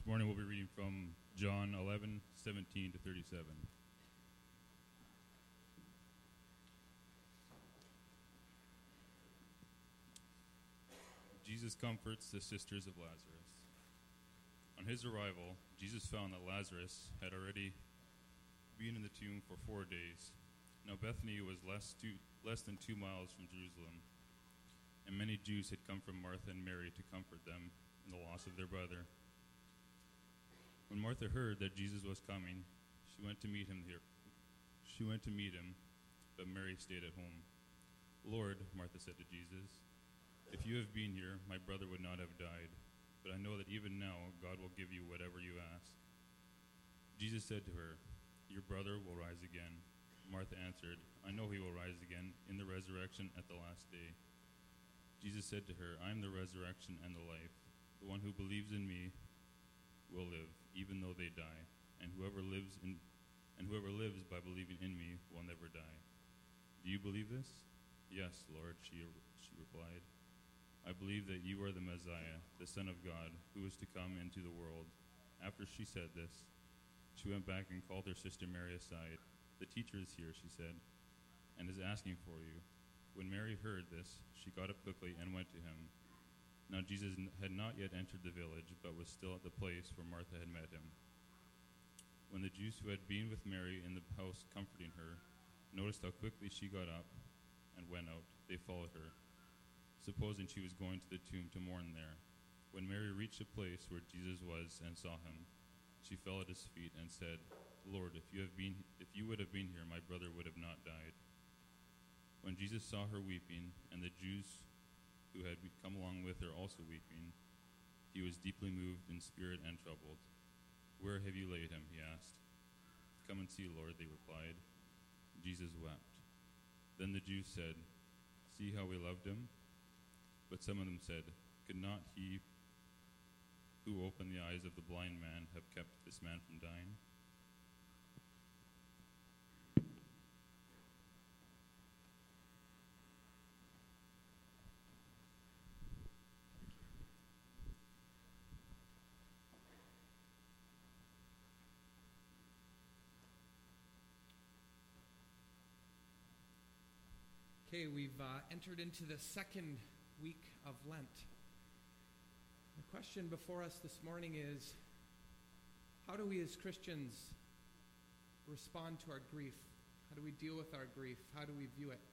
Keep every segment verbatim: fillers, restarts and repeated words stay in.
This morning we'll be reading from John eleven, seventeen to thirty-seven. Jesus comforts the sisters of Lazarus. On his arrival, Jesus found that Lazarus had already been in the tomb for four days. Now Bethany was less, two, less than two miles from Jerusalem, and many Jews had come from Martha and Mary to comfort them in the loss of their brother. When Martha heard that Jesus was coming, she went to meet him here. She went to meet him, but Mary stayed at home. "Lord," Martha said to Jesus, "if you have been here, my brother would not have died. But I know that even now God will give you whatever you ask." Jesus said to her, "Your brother will rise again." Martha answered, "I know he will rise again in the resurrection at the last day." Jesus said to her, "I am the resurrection and the life. The one who believes in me will live, even though they die, and whoever lives in and whoever lives by believing in me will never die. Do you believe this?" "Yes, Lord," she she replied. "I believe that you are the Messiah, the Son of God, who is to come into the world." After she said this, she went back and called her sister Mary aside. "The teacher is here," she said, "and is asking for you." When Mary heard this, she got up quickly and went to him. Now Jesus had not yet entered the village, but was still at the place where Martha had met him. When the Jews who had been with Mary in the house comforting her noticed how quickly she got up and went out, they followed her, supposing she was going to the tomb to mourn there. When Mary reached the place where Jesus was and saw him, she fell at his feet and said, "Lord, if you have been, if you would have been here, my brother would have not died." When Jesus saw her weeping, and the Jews who had come along with her also weeping, he was deeply moved in spirit and troubled. "Where have you laid him?" he asked. "Come and see, Lord," they replied. Jesus wept. Then the Jews said, "See how we loved him?" But some of them said, "Could not he who opened the eyes of the blind man have kept this man from dying?" Okay, we've uh, entered into the second week of Lent. The question before us this morning is, how do we as Christians respond to our grief? How do we deal with our grief? How do we view it?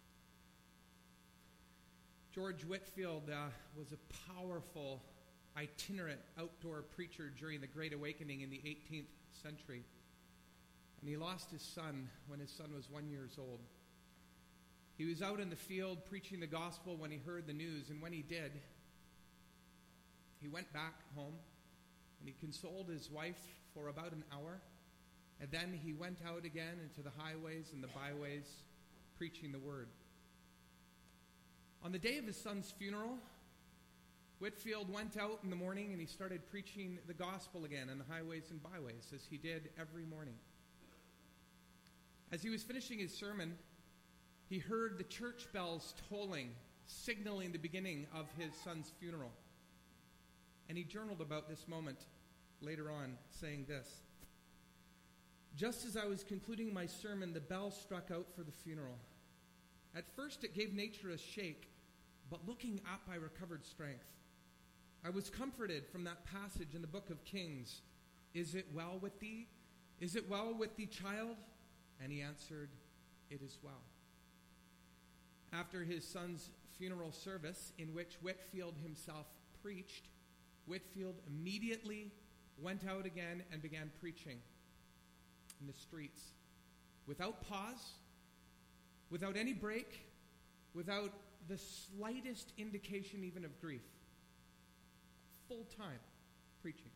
George Whitefield uh, was a powerful, itinerant outdoor preacher during the Great Awakening in the eighteenth century. And he lost his son when his son was one year old. He was out in the field preaching the gospel when he heard the news, and when he did, he went back home and he consoled his wife for about an hour, and then he went out again into the highways and the byways preaching the word. On the day of his son's funeral, Whitefield went out in the morning and he started preaching the gospel again on the highways and byways, as he did every morning. As he was finishing his sermon, he heard the church bells tolling, signaling the beginning of his son's funeral. And he journaled about this moment later on, saying this: "Just as I was concluding my sermon, the bell struck out for the funeral. At first it gave nature a shake, but looking up I recovered strength. I was comforted from that passage in the book of Kings. 'Is it well with thee? Is it well with thee, child?' And he answered, 'It is well.'" After his son's funeral service, in which Whitefield himself preached, Whitefield immediately went out again and began preaching in the streets, without pause, without any break, without the slightest indication even of grief. Full-time preaching.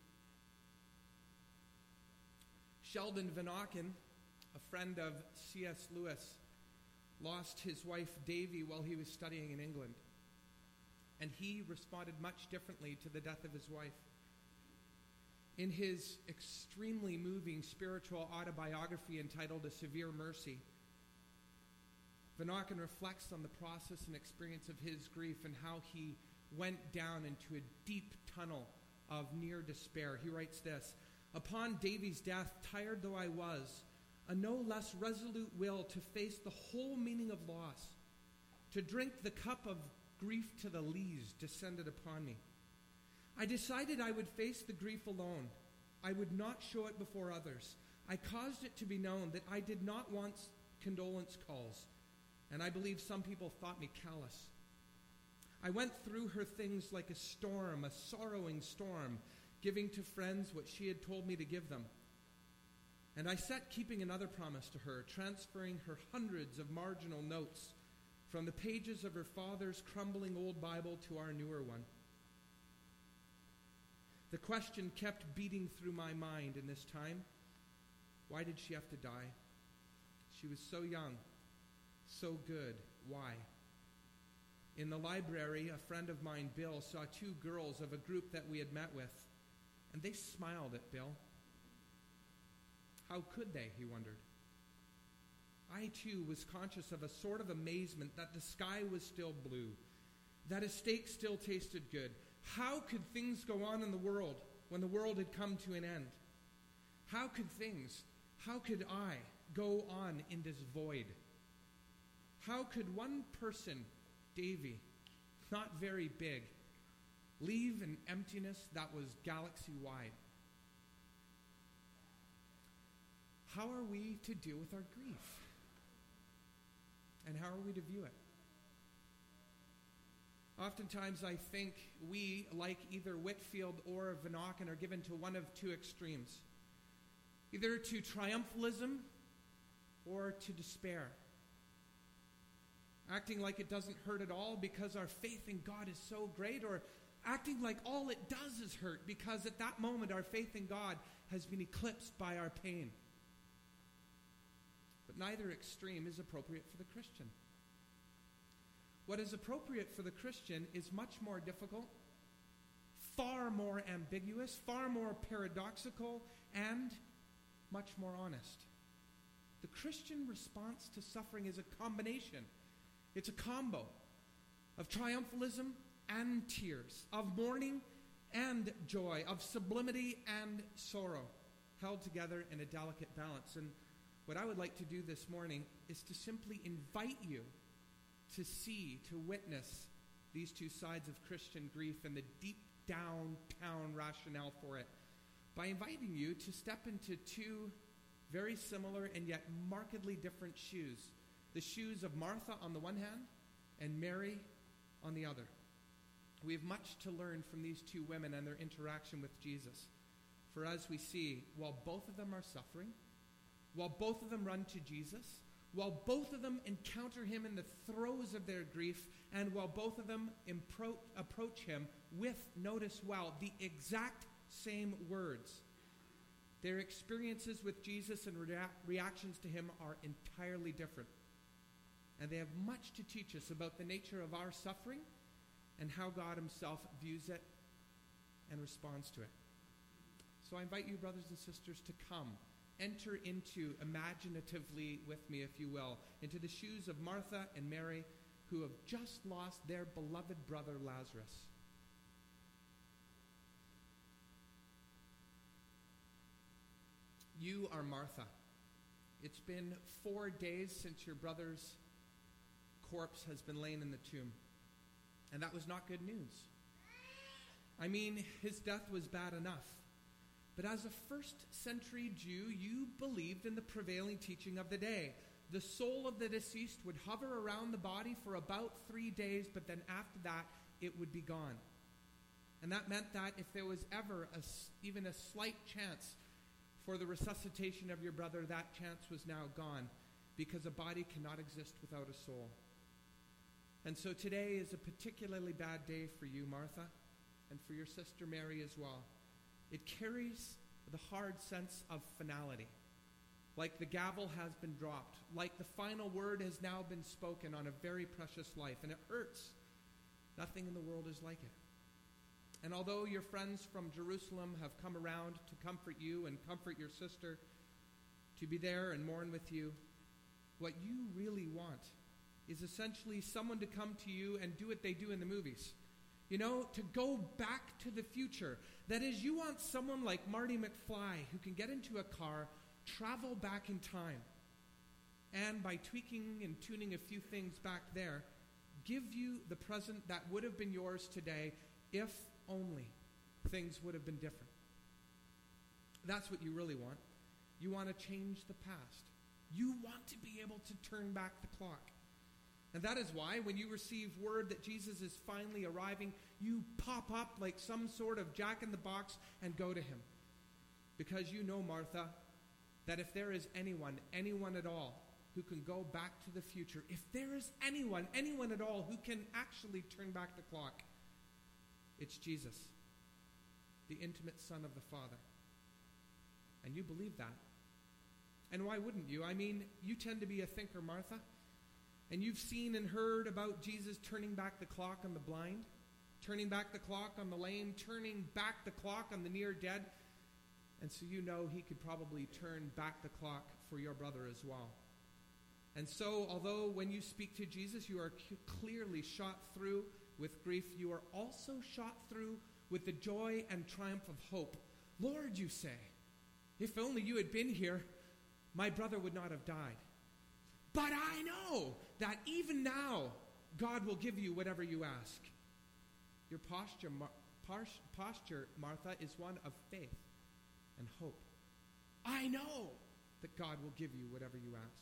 Sheldon Vanauken, a friend of C S Lewis, lost his wife Davy while he was studying in England, and he responded much differently to the death of his wife. In his extremely moving spiritual autobiography entitled A Severe Mercy, Vanauken reflects on the process and experience of his grief and how he went down into a deep tunnel of near despair. He writes this, "Upon Davy's death, tired though I was, a no less resolute will to face the whole meaning of loss, to drink the cup of grief to the lees descended upon me. I decided I would face the grief alone. I would not show it before others. I caused it to be known that I did not want condolence calls, and I believe some people thought me callous. I went through her things like a storm, a sorrowing storm, giving to friends what she had told me to give them. And I set keeping another promise to her, transferring her hundreds of marginal notes from the pages of her father's crumbling old Bible to our newer one. The question kept beating through my mind in this time, why did she have to die? She was so young, so good. Why? In the library, a friend of mine, Bill, saw two girls of a group that we had met with, and they smiled at Bill. How could they, he wondered. I, too, was conscious of a sort of amazement that the sky was still blue, that a steak still tasted good. How could things go on in the world when the world had come to an end? How could things, how could I go on in this void? How could one person, Davy, not very big, leave an emptiness that was galaxy-wide? How are we to deal with our grief? And how are we to view it? Oftentimes I think we, like either Whitefield or Van Auken, are given to one of two extremes. Either to triumphalism or to despair. Acting like it doesn't hurt at all because our faith in God is so great, or acting like all it does is hurt because at that moment our faith in God has been eclipsed by our pain. But neither extreme is appropriate for the Christian. What is appropriate for the Christian is much more difficult, far more ambiguous, far more paradoxical, and much more honest. The Christian response to suffering is a combination. It's a combo of triumphalism and tears, of mourning and joy, of sublimity and sorrow, held together in a delicate balance. And what I would like to do this morning is to simply invite you to see, to witness these two sides of Christian grief and the deep downtown rationale for it, by inviting you to step into two very similar and yet markedly different shoes. The shoes of Martha on the one hand and Mary on the other. We have much to learn from these two women and their interaction with Jesus. For as we see, while both of them are suffering, while both of them run to Jesus, while both of them encounter him in the throes of their grief, and while both of them impro- approach him with, notice well, the exact same words, their experiences with Jesus and rea- reactions to him are entirely different. And they have much to teach us about the nature of our suffering and how God himself views it and responds to it. So I invite you, brothers and sisters, to come. Enter into, imaginatively with me, if you will, into the shoes of Martha and Mary, who have just lost their beloved brother Lazarus. You are Martha. It's been four days since your brother's corpse has been laying in the tomb. And that was not good news. I mean, his death was bad enough. But as a first century Jew, you believed in the prevailing teaching of the day. The soul of the deceased would hover around the body for about three days, but then after that, it would be gone. And that meant that if there was ever a, even a slight chance for the resuscitation of your brother, that chance was now gone, because a body cannot exist without a soul. And so today is a particularly bad day for you, Martha, and for your sister Mary as well. It carries the hard sense of finality, like the gavel has been dropped, like the final word has now been spoken on a very precious life, and it hurts. Nothing in the world is like it. And although your friends from Jerusalem have come around to comfort you and comfort your sister, to be there and mourn with you, what you really want is essentially someone to come to you and do what they do in the movies. You know, to go back to the future, That is, you want someone like Marty McFly who can get into a car, travel back in time, and by tweaking and tuning a few things back there, give you the present that would have been yours today if only things would have been different. That's what you really want. You want to change the past. You want to be able to turn back the clock. And that is why when you receive word that Jesus is finally arriving, you pop up like some sort of jack-in-the-box and go to him. Because you know, Martha, that if there is anyone, anyone at all, who can go back to the future, if there is anyone, anyone at all who can actually turn back the clock, it's Jesus, the intimate Son of the Father. And you believe that. And why wouldn't you? I mean, you tend to be a thinker, Martha. And you've seen and heard about Jesus turning back the clock on the blind, turning back the clock on the lame, turning back the clock on the near dead. And so you know he could probably turn back the clock for your brother as well. And so, although when you speak to Jesus, you are c- clearly shot through with grief, you are also shot through with the joy and triumph of hope. Lord, you say, if only you had been here, my brother would not have died. But I know that even now, God will give you whatever you ask. Your posture, Mar- par- posture, Martha, is one of faith and hope. I know that God will give you whatever you ask.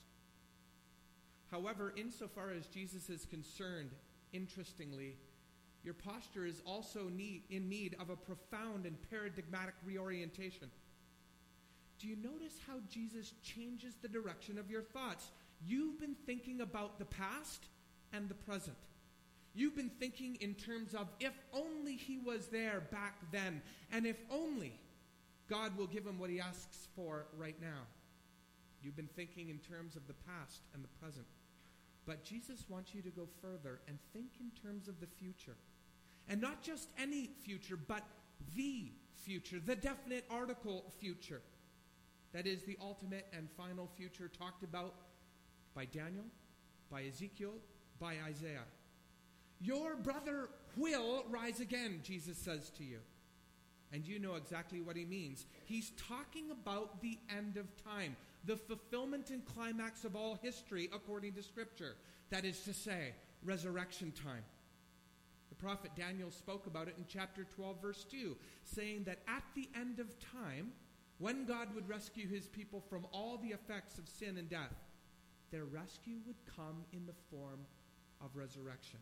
However, insofar as Jesus is concerned, interestingly, your posture is also need, in need of a profound and paradigmatic reorientation. Do you notice how Jesus changes the direction of your thoughts? You've been thinking about the past and the present. You've been thinking in terms of if only he was there back then, and if only God will give him what he asks for right now. You've been thinking in terms of the past and the present. But Jesus wants you to go further and think in terms of the future. And not just any future, but the future, the definite article future. That is the ultimate and final future talked about by Daniel, by Ezekiel, by Isaiah. Your brother will rise again, Jesus says to you. And you know exactly what he means. He's talking about the end of time, the fulfillment and climax of all history according to Scripture. That is to say, resurrection time. The prophet Daniel spoke about it in chapter twelve, verse two, saying that at the end of time, when God would rescue his people from all the effects of sin and death, their rescue would come in the form of resurrection.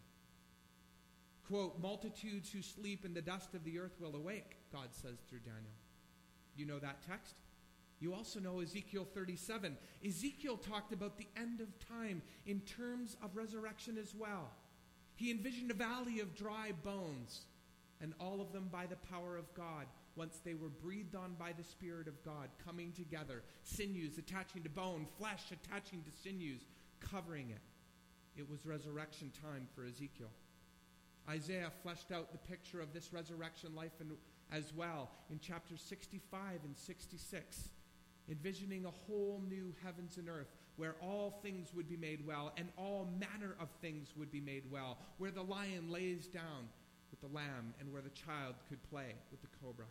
Quote, multitudes who sleep in the dust of the earth will awake, God says through Daniel. You know that text? You also know Ezekiel thirty-seven. Ezekiel talked about the end of time in terms of resurrection as well. He envisioned a valley of dry bones, and all of them by the power of God, once they were breathed on by the Spirit of God, coming together, sinews attaching to bone, flesh attaching to sinews, covering it. It was resurrection time for Ezekiel. Isaiah fleshed out the picture of this resurrection life in, as well in chapters sixty-five and sixty-six, envisioning a whole new heavens and earth where all things would be made well and all manner of things would be made well, where the lion lays down with the lamb and where the child could play with the cobra.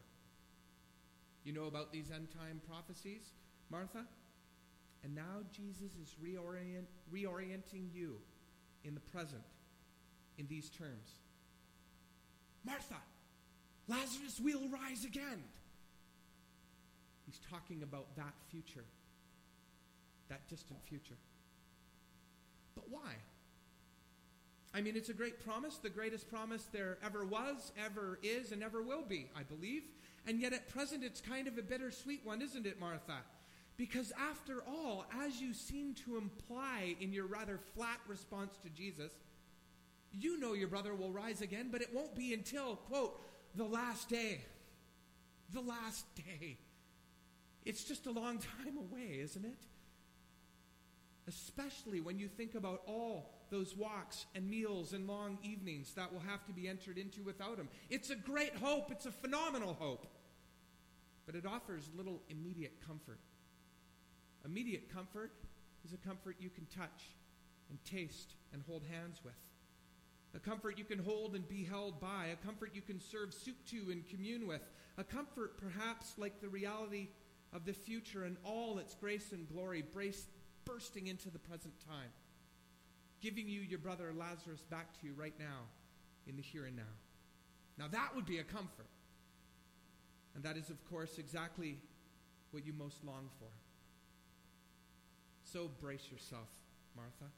You know about these end-time prophecies, Martha? And now Jesus is reorient, reorienting you in the present in these terms. Martha, Lazarus will rise again. He's talking about that future, that distant future. But why? I mean, it's a great promise, the greatest promise there ever was, ever is, and ever will be, I believe. And yet at present it's kind of a bittersweet one, isn't it, Martha? Because after all, as you seem to imply in your rather flat response to Jesus, you know your brother will rise again, but it won't be until, quote, the last day. The last day. It's just a long time away, isn't it? Especially when you think about all those walks and meals and long evenings that will have to be entered into without him. It's a great hope. It's a phenomenal hope. But it offers little immediate comfort. Immediate comfort is a comfort you can touch and taste and hold hands with. a comfort you can hold and be held by, a comfort you can serve soup to and commune with, a comfort perhaps like the reality of the future and all its grace and glory brace, bursting into the present time, giving you your brother Lazarus back to you right now in the here and now. Now that would be a comfort. And that is, of course, exactly what you most long for. So brace yourself, Martha.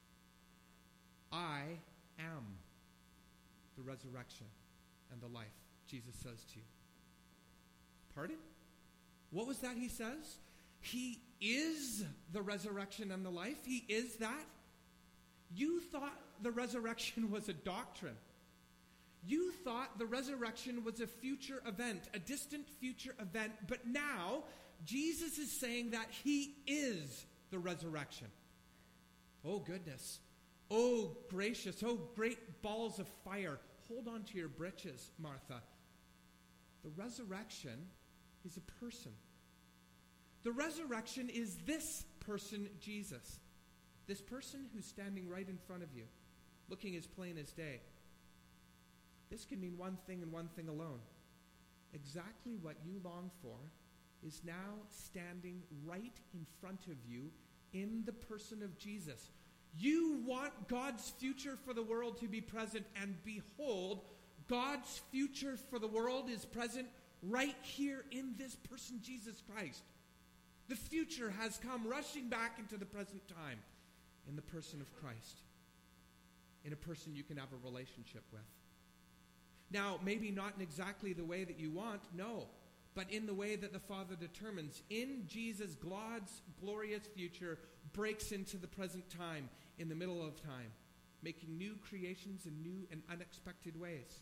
I am the resurrection and the life, Jesus says to you. Pardon? What was that he says? He is the resurrection and the life. He is that. You thought the resurrection was a doctrine. You thought the resurrection was a future event, a distant future event, but now Jesus is saying that he is the resurrection. Oh, goodness. Oh, gracious. Oh, great balls of fire. Hold on to your britches, Martha. The resurrection is a person. The resurrection is this person, Jesus. This person who's standing right in front of you, looking as plain as day. This can mean one thing and one thing alone. Exactly what you long for is now standing right in front of you in the person of Jesus. You want God's future for the world to be present, and behold, God's future for the world is present right here in this person, Jesus Christ. The future has come rushing back into the present time in the person of Christ, in a person you can have a relationship with. Now, maybe not in exactly the way that you want, no, but in the way that the Father determines. In Jesus, God's glorious future breaks into the present time, in the middle of time, making new creations in new and unexpected ways.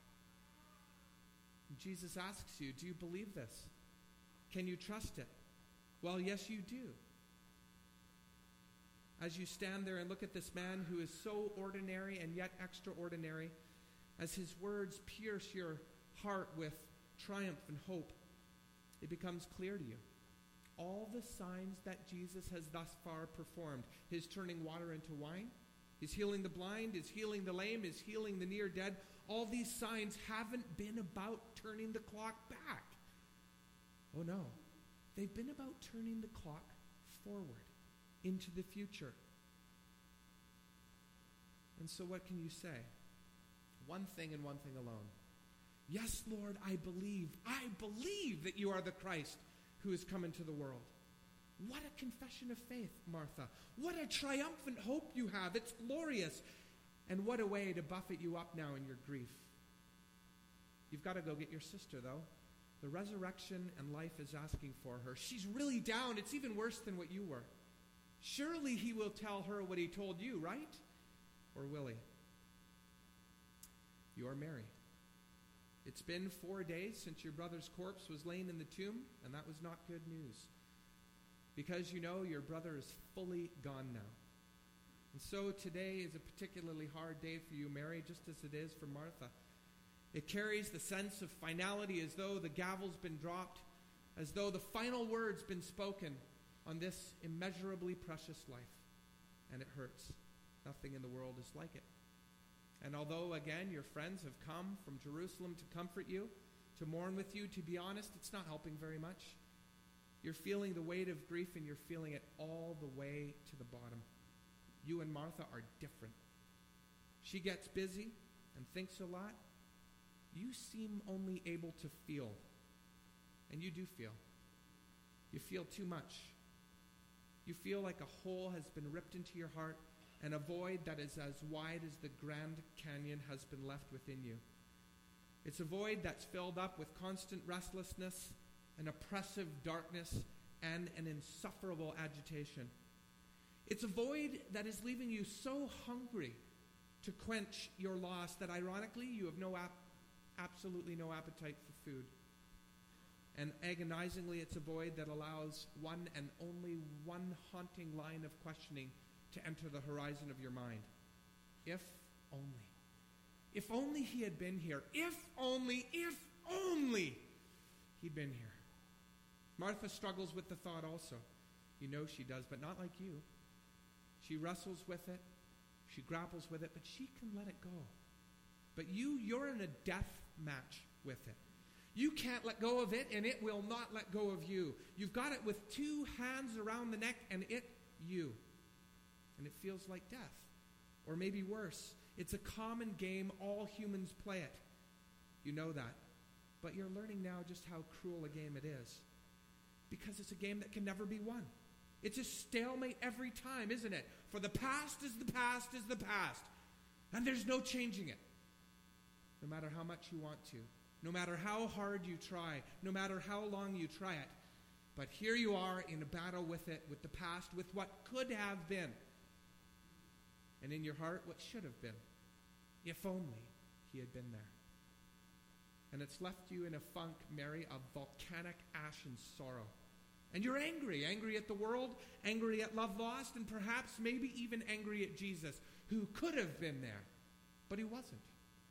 And Jesus asks you, do you believe this? Can you trust it? Well, yes, you do. As you stand there and look at this man who is so ordinary and yet extraordinary, as his words pierce your heart with triumph and hope, it becomes clear to you. All the signs that Jesus has thus far performed, his turning water into wine, his healing the blind, his healing the lame, his healing the near dead, all these signs haven't been about turning the clock back. Oh no, they've been about turning the clock forward into the future. And so what can you say? One thing and one thing alone. Yes, Lord, I believe. I believe that you are the Christ who has come into the world. What a confession of faith, Martha. What a triumphant hope you have. It's glorious. And what a way to buffet you up now in your grief. You've got to go get your sister, though. The resurrection and life is asking for her. She's really down. It's even worse than what you were. Surely he will tell her what he told you, right? Or will he? You are Mary. It's been four days since your brother's corpse was laying in the tomb, and that was not good news. Because you know your brother is fully gone now. And so today is a particularly hard day for you, Mary, just as it is for Martha. It carries the sense of finality, as though the gavel's been dropped, as though the final word's been spoken on this immeasurably precious life. And it hurts. Nothing in the world is like it. And although, again, your friends have come from Jerusalem to comfort you, to mourn with you, to be honest, it's not helping very much. You're feeling the weight of grief, and you're feeling it all the way to the bottom. You and Martha are different. She gets busy and thinks a lot. You seem only able to feel. And you do feel. You feel too much. You feel like a hole has been ripped into your heart, and a void that is as wide as the Grand Canyon has been left within you. It's a void that's filled up with constant restlessness, an oppressive darkness, and an insufferable agitation. It's a void that is leaving you so hungry to quench your loss that, ironically, you have no ap- absolutely no appetite for food. And agonizingly, it's a void that allows one and only one haunting line of questioning to enter the horizon of your mind. If only. If only he had been here. If only, if only he'd been here. Martha struggles with the thought also. You know she does, but not like you. She wrestles with it. She grapples with it, but she can let it go. But you, you're in a death match with it. You can't let go of it, and it will not let go of you. You've got it with two hands around the neck, and it, you. And it feels like death. Or maybe worse. It's a common game. All humans play it. You know that. But you're learning now just how cruel a game it is. Because it's a game that can never be won. It's a stalemate every time, isn't it? For the past is the past is the past. And there's no changing it. No matter how much you want to. No matter how hard you try. No matter how long you try it. But here you are in a battle with it, with the past, with what could have been. And in your heart, what should have been. If only he had been there. And it's left you in a funk, Mary, of volcanic ash and sorrow. And you're angry, angry at the world, angry at love lost, and perhaps maybe even angry at Jesus, who could have been there, but he wasn't.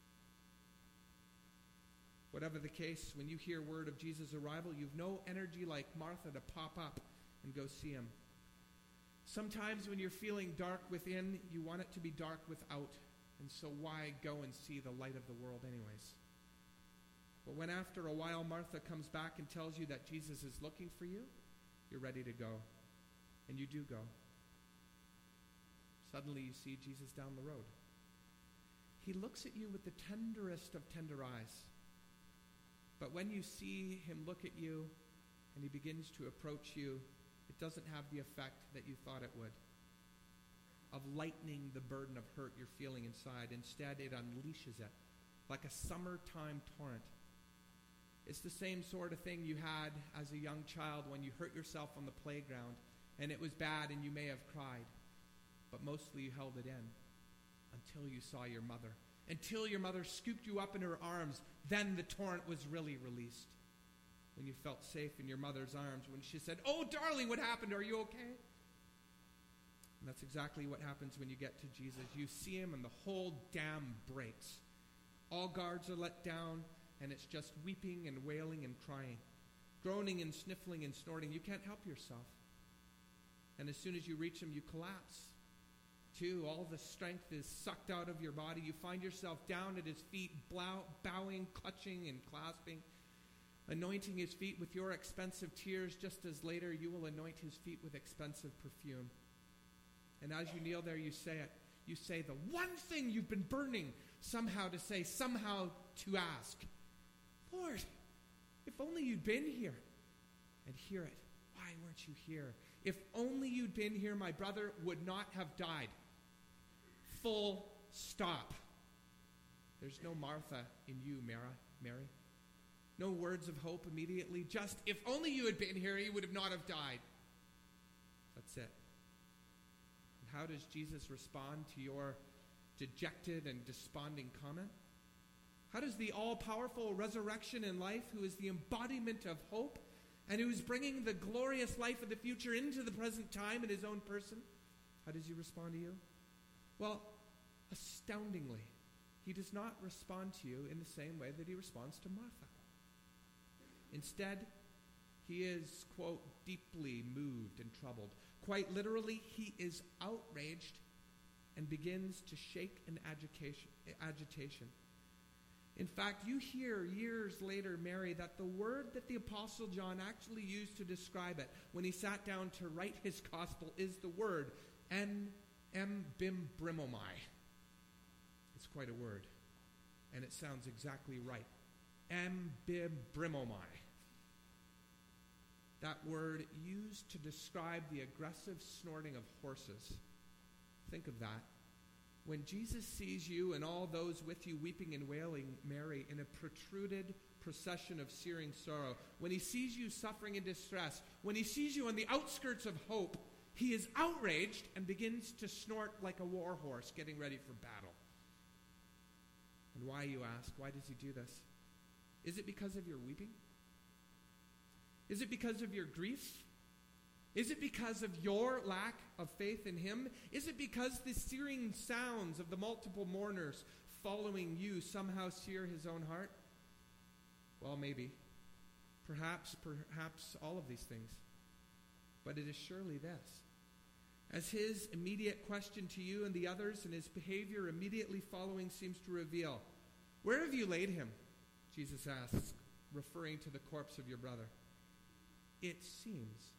Whatever the case, when you hear word of Jesus' arrival, you've no energy like Martha to pop up and go see him. Sometimes when you're feeling dark within, you want it to be dark without, and so why go and see the light of the world anyways? But when after a while Martha comes back and tells you that Jesus is looking for you, you're ready to go. And you do go. Suddenly you see Jesus down the road. He looks at you with the tenderest of tender eyes. But when you see him look at you and he begins to approach you, it doesn't have the effect that you thought it would, of lightening the burden of hurt you're feeling inside. Instead, it unleashes it like a summertime torrent. It's the same sort of thing you had as a young child when you hurt yourself on the playground and it was bad and you may have cried, but mostly you held it in until you saw your mother. Until your mother scooped you up in her arms, then the torrent was really released. When you felt safe in your mother's arms, when she said, "Oh, darling, what happened? Are you okay?" And that's exactly what happens when you get to Jesus. You see him and the whole dam breaks. All guards are let down. And it's just weeping and wailing and crying, groaning and sniffling and snorting. You can't help yourself. And as soon as you reach him, you collapse. Too, all the strength is sucked out of your body. You find yourself down at his feet, blow, bowing, clutching, and clasping, anointing his feet with your expensive tears, just as later you will anoint his feet with expensive perfume. And as you kneel there, you say it. You say the one thing you've been burning somehow to say, somehow to ask. Lord, if only you'd been here. And hear it. Why weren't you here? If only you'd been here, my brother would not have died. Full stop. There's no Martha in you, Mary. No words of hope immediately. Just, if only you had been here, he would have not have died. That's it. And how does Jesus respond to your dejected and desponding comment? How does the all-powerful resurrection in life, who is the embodiment of hope, and who is bringing the glorious life of the future into the present time in his own person, how does he respond to you? Well, astoundingly, he does not respond to you in the same way that he responds to Martha. Instead, he is, quote, deeply moved and troubled. Quite literally, he is outraged and begins to shake in agitation. agitation. In fact, you hear years later, Mary, that the word that the Apostle John actually used to describe it when he sat down to write his gospel is the word en embimbromai. It's quite a word, and it sounds exactly right. Embimbromai. That word used to describe the aggressive snorting of horses. Think of that. When Jesus sees you and all those with you weeping and wailing, Mary, in a protruded procession of searing sorrow, when he sees you suffering in distress, when he sees you on the outskirts of hope, he is outraged and begins to snort like a war horse getting ready for battle. And why, you ask? Why does he do this? Is it because of your weeping? Is it because of your grief? Is it because of your lack of faith in him? Is it because the searing sounds of the multiple mourners following you somehow sear his own heart? Well, maybe. Perhaps, perhaps all of these things. But it is surely this. As his immediate question to you and the others and his behavior immediately following seems to reveal, "Where have you laid him?" Jesus asks, referring to the corpse of your brother. It seems.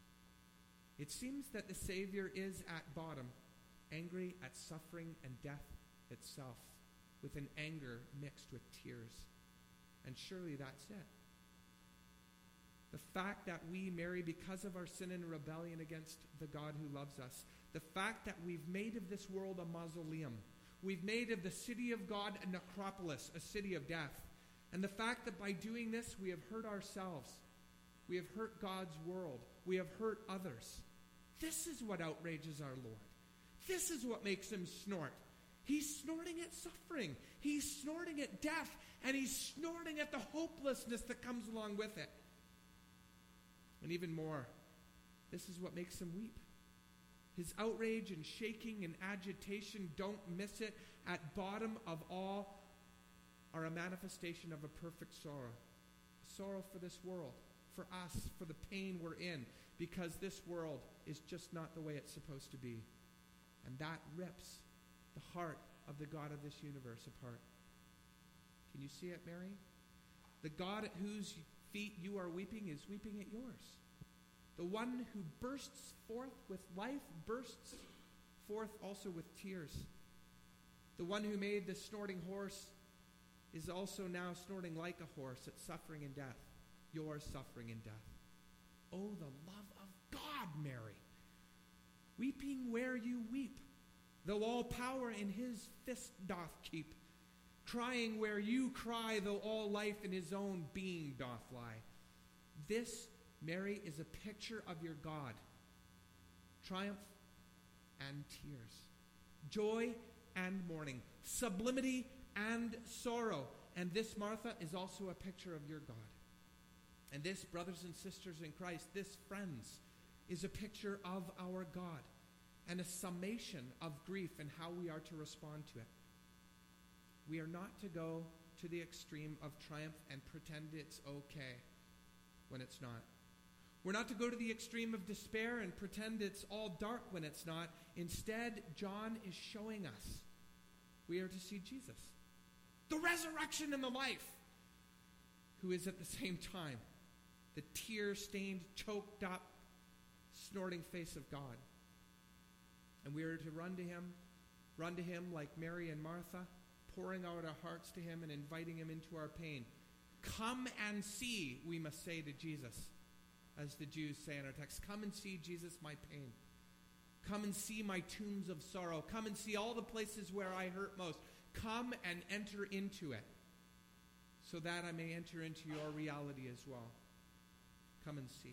It seems that the Savior is at bottom angry at suffering and death itself, with an anger mixed with tears. And surely that's it. The fact that we, Mary, because of our sin and rebellion against the God who loves us, the fact that we've made of this world a mausoleum, we've made of the city of God a necropolis, a city of death, and the fact that by doing this we have hurt ourselves, we have hurt God's world, we have hurt others. This is what outrages our Lord. This is what makes him snort. He's snorting at suffering. He's snorting at death, and he's snorting at the hopelessness that comes along with it. And even more, this is what makes him weep. His outrage and shaking and agitation, don't miss it, at bottom of all are a manifestation of a perfect sorrow. Sorrow for this world, for us, for the pain we're in, because this world is just not the way it's supposed to be. And that rips the heart of the God of this universe apart. Can you see it, Mary? The God at whose feet you are weeping is weeping at yours. The one who bursts forth with life bursts forth also with tears. The one who made the snorting horse is also now snorting like a horse at suffering and death. Your suffering and death. Oh, the love of God, Mary. Weeping where you weep, though all power in his fist doth keep. Crying where you cry, though all life in his own being doth lie. This, Mary, is a picture of your God. Triumph and tears. Joy and mourning. Sublimity and sorrow. And this, Martha, is also a picture of your God. And this, brothers and sisters in Christ, this, friends, is a picture of our God and a summation of grief and how we are to respond to it. We are not to go to the extreme of triumph and pretend it's okay when it's not. We're not to go to the extreme of despair and pretend it's all dark when it's not. Instead, John is showing us we are to see Jesus, the resurrection and the life, who is at the same time the tear-stained, choked up, snorting face of God. And we are to run to him, run to him like Mary and Martha, pouring out our hearts to him and inviting him into our pain. Come and see, we must say to Jesus, as the Jews say in our text. Come and see, Jesus, my pain. Come and see my tombs of sorrow. Come and see all the places where I hurt most. Come and enter into it, so that I may enter into your reality as well. Come and see.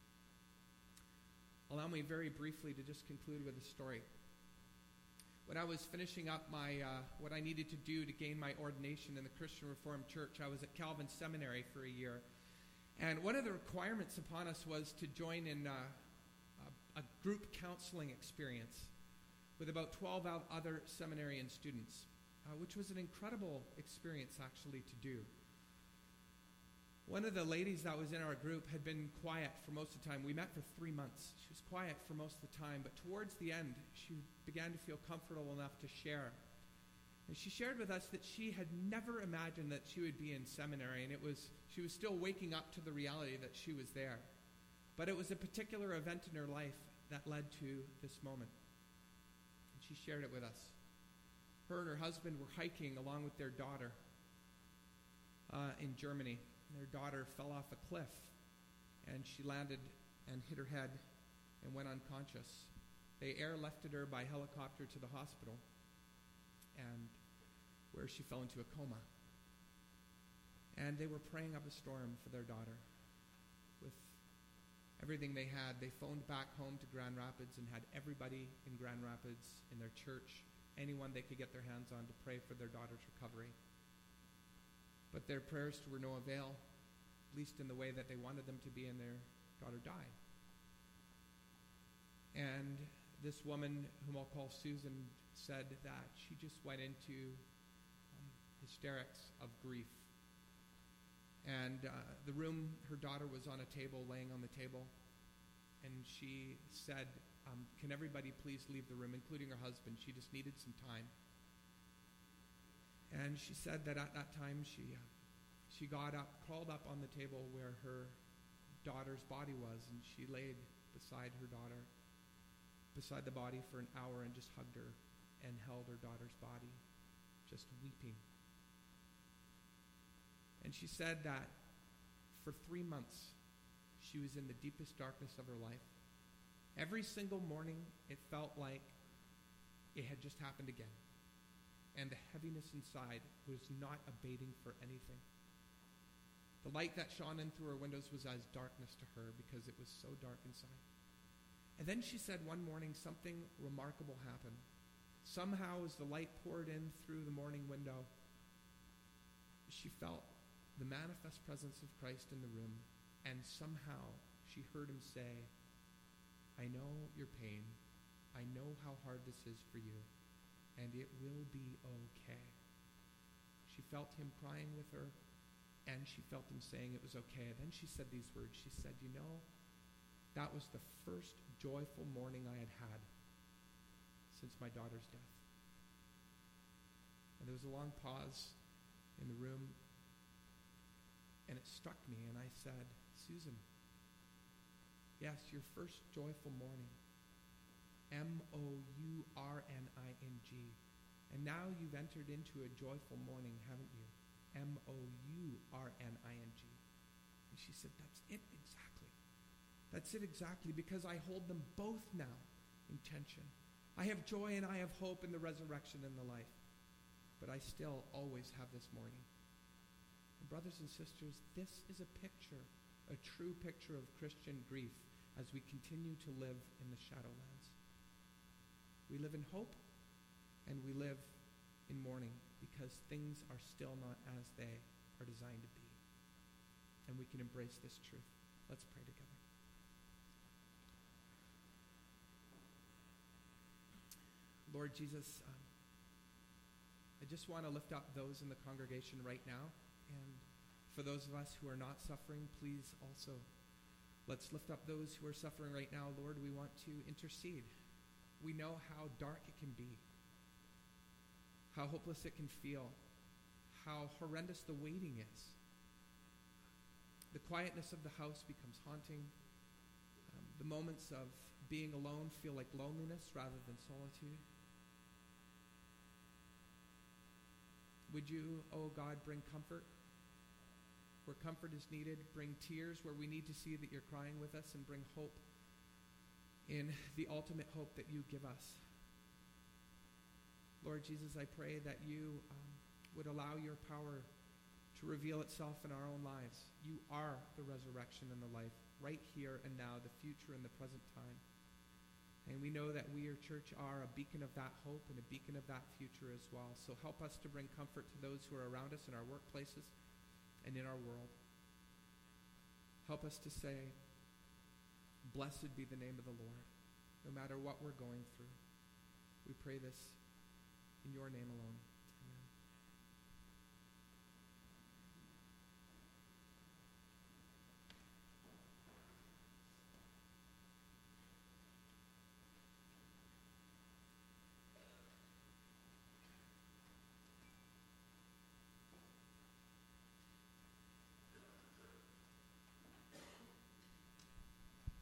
Allow me very briefly to just conclude with a story. When I was finishing up my uh, what I needed to do to gain my ordination in the Christian Reformed Church, I was at Calvin Seminary for a year. And one of the requirements upon us was to join in uh, a, a group counseling experience with about twelve other seminarian students, uh, which was an incredible experience actually to do. One of the ladies that was in our group had been quiet for most of the time. We met for three months. She was quiet for most of the time, but towards the end, she began to feel comfortable enough to share. And she shared with us that she had never imagined that she would be in seminary, and it was she was still waking up to the reality that she was there. But it was a particular event in her life that led to this moment. And she shared it with us. Her and her husband were hiking along with their daughter uh, in Germany. Their daughter fell off a cliff, and she landed and hit her head and went unconscious. They airlifted her by helicopter to the hospital, and where she fell into a coma. And they were praying up a storm for their daughter. With everything they had, they phoned back home to Grand Rapids and had everybody in Grand Rapids, in their church, anyone they could get their hands on to pray for their daughter's recovery. But their prayers were no avail, at least in the way that they wanted them to be, and their daughter died. And this woman, whom I'll call Susan, said that she just went into um, hysterics of grief. And uh, the room, her daughter was on a table, laying on the table. and she said, um, can everybody please leave the room, including her husband? She just needed some time. And she said that at that time she, uh, she got up, crawled up on the table where her daughter's body was, and she laid beside her daughter, beside the body for an hour, and just hugged her and held her daughter's body, just weeping. And she said that for three months, she was in the deepest darkness of her life. Every single morning, it felt like it had just happened again. And the heaviness inside was not abating for anything. The light that shone in through her windows was as darkness to her because it was so dark inside. And then she said one morning something remarkable happened. Somehow, as the light poured in through the morning window, she felt the manifest presence of Christ in the room, and somehow she heard him say, I know your pain. I know how hard this is for you, and it will be okay. She felt him crying with her, and she felt him saying it was okay. Then she said these words. She said, you know, that was the first joyful morning I had had since my daughter's death. And there was a long pause in the room, and it struck me, and I said, Susan, yes, your first joyful morning, M O U R N I N G. And now you've entered into a joyful morning, haven't you? M O U R N I N G. And she said, that's it exactly. That's it exactly, because I hold them both now in tension. I have joy and I have hope in the resurrection and the life. But I still always have this morning. And brothers and sisters, this is a picture, a true picture of Christian grief as we continue to live in the Shadowlands. We live in hope and we live in mourning because things are still not as they are designed to be. And we can embrace this truth. Let's pray together. Lord Jesus, um, I just want to lift up those in the congregation right now. And for those of us who are not suffering, please also let's lift up those who are suffering right now. Lord, we want to intercede. We know how dark it can be, how hopeless it can feel, how horrendous the waiting is. The quietness of the house becomes haunting. Um, the moments of being alone feel like loneliness rather than solitude. Would you, oh God, bring comfort where comfort is needed, bring tears where we need to see that you're crying with us, and bring hope in the ultimate hope that you give us. Lord Jesus, I pray that you um, would allow your power to reveal itself in our own lives. You are the resurrection and the life, right here and now, the future and the present time. And we know that we, your church, are a beacon of that hope and a beacon of that future as well. So help us to bring comfort to those who are around us in our workplaces and in our world. Help us to say, blessed be the name of the Lord, no matter what we're going through. We pray this in your name alone.